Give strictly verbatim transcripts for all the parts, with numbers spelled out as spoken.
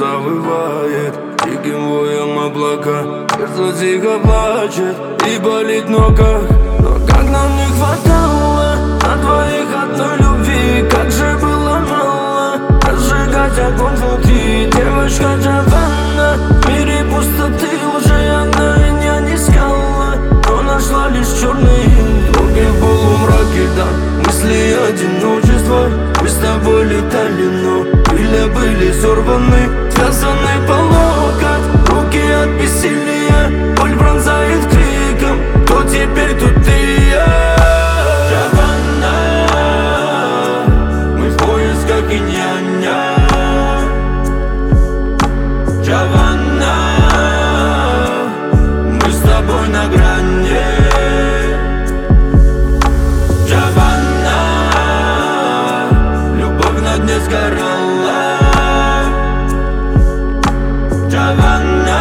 завывает диким воем облака. Сердце тихо плачет и болит в ногах. Но как нам не хватало на двоих одной любви, как же было мало разжигать огонь внутри. Девочка Джованна, в мире пустоты уже она меня не искала, но нашла лишь черные дороги в полумраке, да. Мысли одиночества, мы с тобой летали, но крылья были сорваны, связаны по локоть, руки от бессилия, боль пронзает криком: кто теперь тут ты? Я Джованна, мы в поисках инь-яня. Джованна, мы с тобой на грани. Джованна, любовь на дне сгорала. Джованна,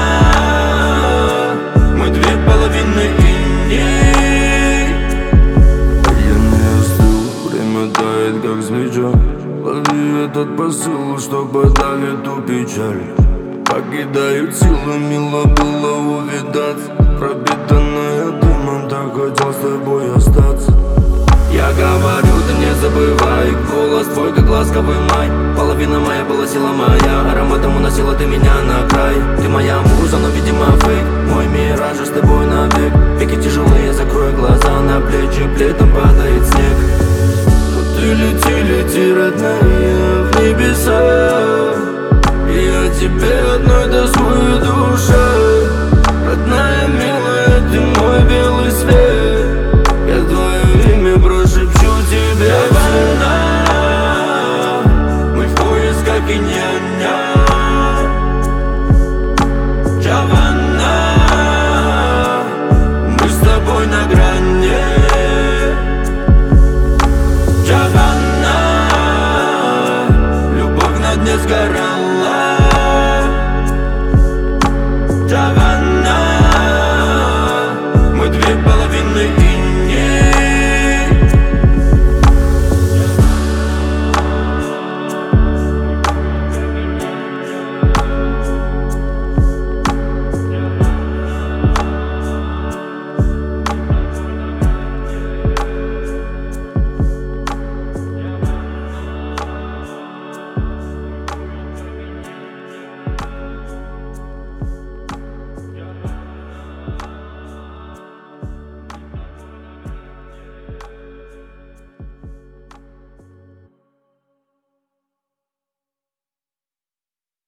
мы две половины иней. Я не остыл, время тает как свеча. Лови этот посыл, что подавит ту печаль. Покидают силы, мило было увидаться. Пропитанная дымом, так хотел с тобой остаться. Я говорю, ты не забывай, голос твой, как ласковый май. Половина моя была сила моя, ароматом уносила ты меня на край. Ты моя муза, но видимо фейк, мой мираж с тобой навек. Веки тяжелые, закрой глаза, на плечи плетом падает снег. Но ты лети, лети, родная,